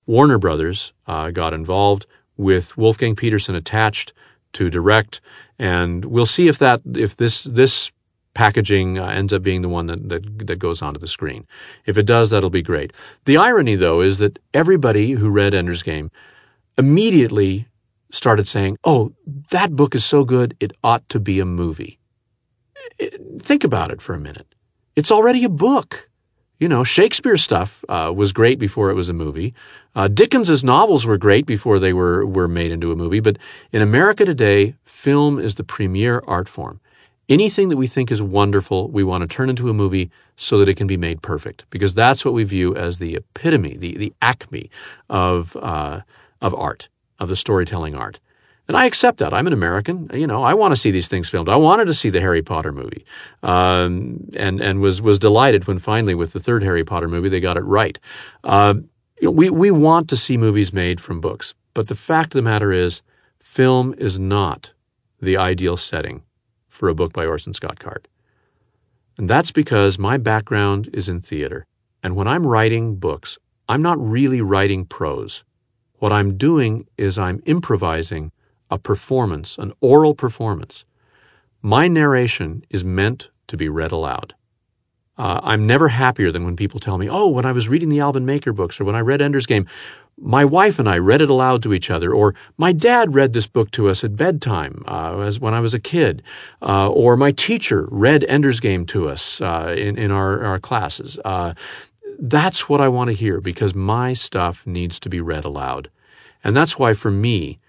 Warner Brothers got involved with Wolfgang Peterson attached to direct, and we'll see if this packaging ends up being the one that goes onto the screen. If it does, that'll be great. The irony, though, is that everybody who read Ender's Game immediately started saying, "Oh, that book is so good, it ought to be a movie." Think about it for a minute. It's already a book. Shakespeare stuff was great before it was a movie. Dickens's novels were great before they were made into a movie. But in America today, film is the premier art form. Anything that we think is wonderful, we want to turn into a movie so that it can be made perfect, because that's what we view as the epitome, the acme of art, of the storytelling art. And I accept that. I'm an American. I want to see these things filmed. I wanted to see the Harry Potter movie, and was delighted when finally, with the third Harry Potter movie, they got it right. We want to see movies made from books, but the fact of the matter is, film is not the ideal setting for a book by Orson Scott Card. And that's because my background is in theater. And when I'm writing books, I'm not really writing prose. What I'm doing is I'm improvising a performance, an oral performance. My narration is meant to be read aloud. I'm never happier than when people tell me, "Oh, when I was reading the Alvin Maker books, or when I read Ender's Game, my wife and I read it aloud to each other," or "My dad read this book to us at bedtime when I was a kid," or "My teacher read Ender's Game to us in our classes." That's what I want to hear, because my stuff needs to be read aloud. And that's why, for me,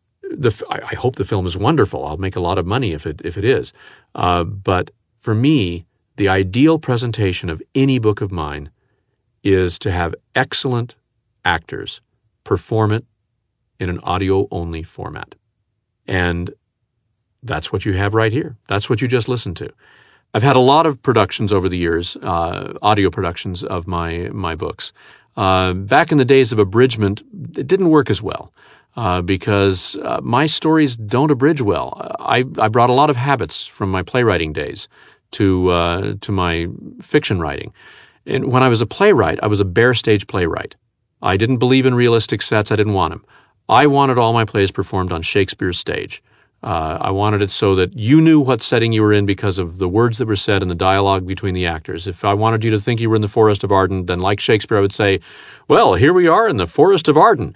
I hope the film is wonderful. I'll make a lot of money if it is. But for me, the ideal presentation of any book of mine is to have excellent actors perform it in an audio-only format. And that's what you have right here. That's what you just listened to. I've had a lot of productions over the years, audio productions of my books. Back in the days of abridgment, it didn't work as well. Because my stories don't abridge well. I brought a lot of habits from my playwriting days to my fiction writing. And when I was a playwright, I was a bare stage playwright. I didn't believe in realistic sets. I didn't want them. I wanted all my plays performed on Shakespeare's stage. I wanted it so that you knew what setting you were in because of the words that were said and the dialogue between the actors. If I wanted you to think you were in the Forest of Arden, then like Shakespeare, I would say, "Well, here we are in the Forest of Arden."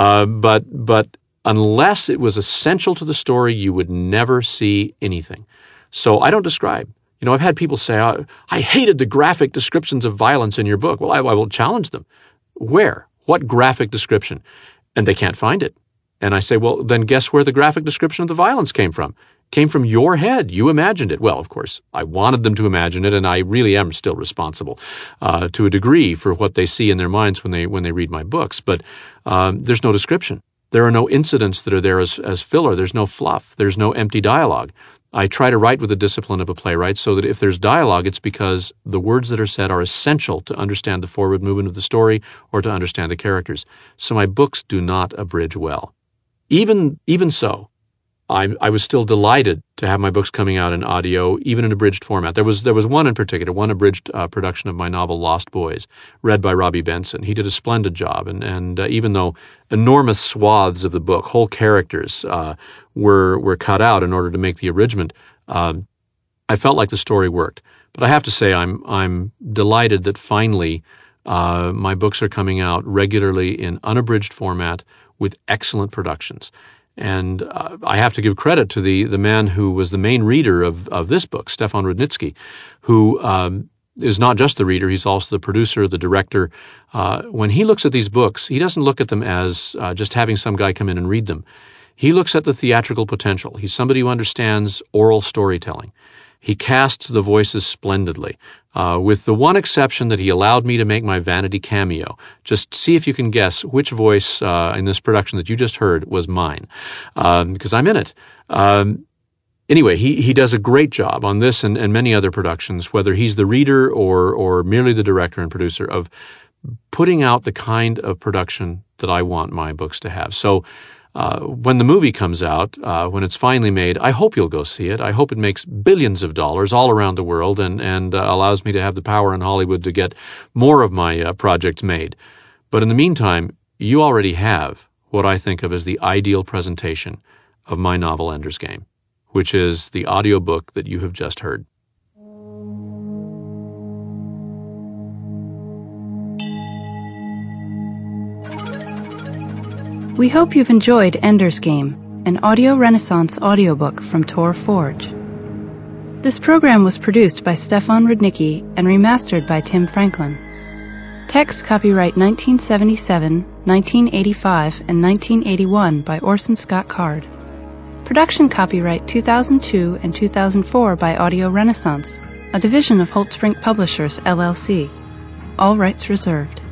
But unless it was essential to the story, you would never see anything. So I don't describe. I've had people say, "I hated the graphic descriptions of violence in your book." Well, I will challenge them. Where? What graphic description? And they can't find it. And I say, well, then guess where the graphic description of the violence came from? Came from your head. You imagined it. Well, of course, I wanted them to imagine it, and I really am still responsible to a degree for what they see in their minds when they read my books. But there's no description. There are no incidents that are there as filler. There's no fluff. There's no empty dialogue. I try to write with the discipline of a playwright so that if there's dialogue, it's because the words that are said are essential to understand the forward movement of the story or to understand the characters. So my books do not abridge well. Even so, I was still delighted to have my books coming out in audio, even in abridged format. There was one in particular, one abridged production of my novel Lost Boys, read by Robbie Benson. He did a splendid job, and even though enormous swaths of the book, whole characters, were cut out in order to make the abridgment, I felt like the story worked. But I have to say, I'm delighted that finally my books are coming out regularly in unabridged format with excellent productions. And I have to give credit to the man who was the main reader of this book, Stefan Rudnitsky, who is not just the reader, he's also the producer, the director. When he looks at these books, he doesn't look at them as just having some guy come in and read them. He looks at the theatrical potential. He's somebody who understands oral storytelling. He casts the voices splendidly, with the one exception that he allowed me to make my vanity cameo. Just see if you can guess which voice in this production that you just heard was mine, because I'm in it. Anyway, he does a great job on this and many other productions, whether he's the reader or merely the director and producer, of putting out the kind of production that I want my books to have. So when the movie comes out, when it's finally made, I hope you'll go see it. I hope it makes billions of dollars all around the world and allows me to have the power in Hollywood to get more of my projects made. But in the meantime, you already have what I think of as the ideal presentation of my novel Ender's Game, which is the audiobook that you have just heard. We hope you've enjoyed Ender's Game, an audio renaissance audiobook from Tor Forge. This program was produced by Stefan Rudnicki and remastered by Tim Franklin. Text copyright 1977, 1985, and 1981 by Orson Scott Card. Production copyright 2002 and 2004 by Audio Renaissance, a division of Holtzbrink Publishers, LLC. All rights reserved.